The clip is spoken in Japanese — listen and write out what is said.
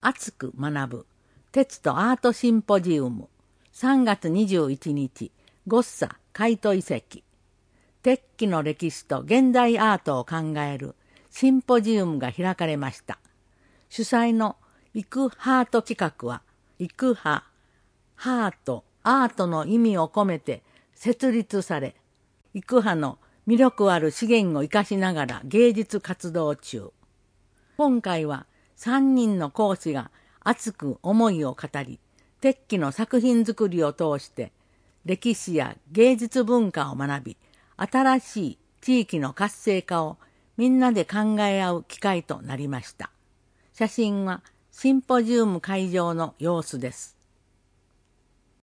熱く学ぶ鉄とアートシンポジウム3月21日ゴッサ海都遺跡。鉄器の歴史と現代アートを考えるシンポジウムが開かれました。主催のイクハート企画は、イクハ、ハート、アートの意味を込めて設立され、イクハの魅力ある資源を生かしながら芸術活動中。今回は3人の講師が熱く思いを語り、鉄器の作品作りを通して歴史や芸術文化を学び、新しい地域の活性化をみんなで考え合う機会となりました。写真はシンポジウム会場の様子です。